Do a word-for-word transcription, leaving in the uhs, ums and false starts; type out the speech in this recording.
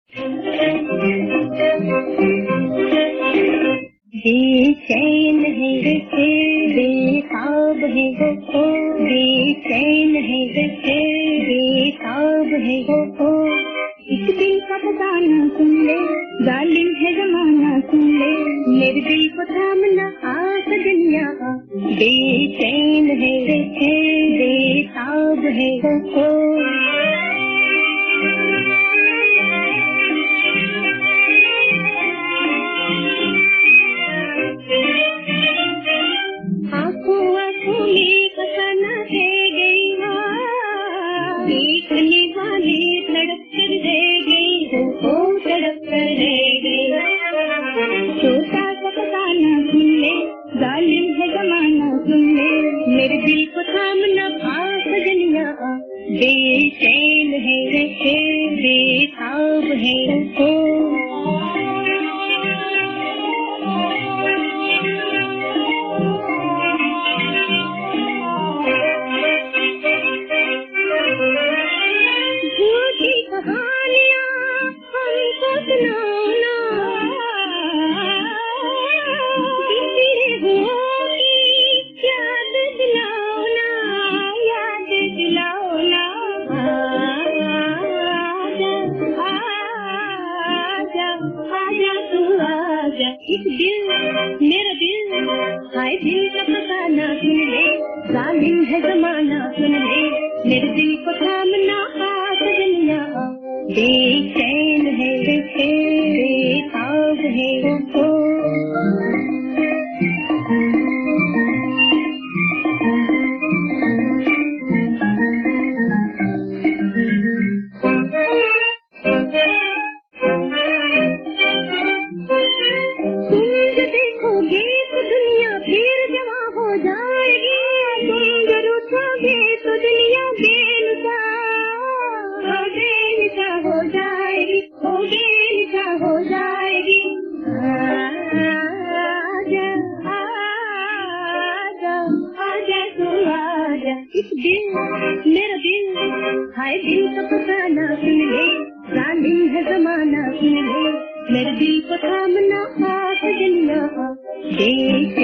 बेचैन है बेताब है हो, बेचैन है बेताब है हो। इस दिल का बताना सुन ले, जालिम है जमाना सुन ले, मेरे दिल को थामना आ सजनिया। बेचैन है बेताब है हो। देखने वाले तड़प कर रह गई हो, हो तड़प कर रह गई। छोटा सा बताना सुन ले, जालिम है जमाना सुन ले, मेरे दिल को थामना आ सजनिया। बेचैन है बेताब है हो। इस दिल मेरा दिल, हाय दिल का बताना सुन ले, जालिम है जमाना सुन ले, मेरे दिल को थामना आ सजनिया। बेचैन है बेताब है हो। इस दिल मेरा दिल, हाय दिल का बताना सुन ले, जालिम है जमाना सुन ले, मेरे दिल को थामना आ सजनिया।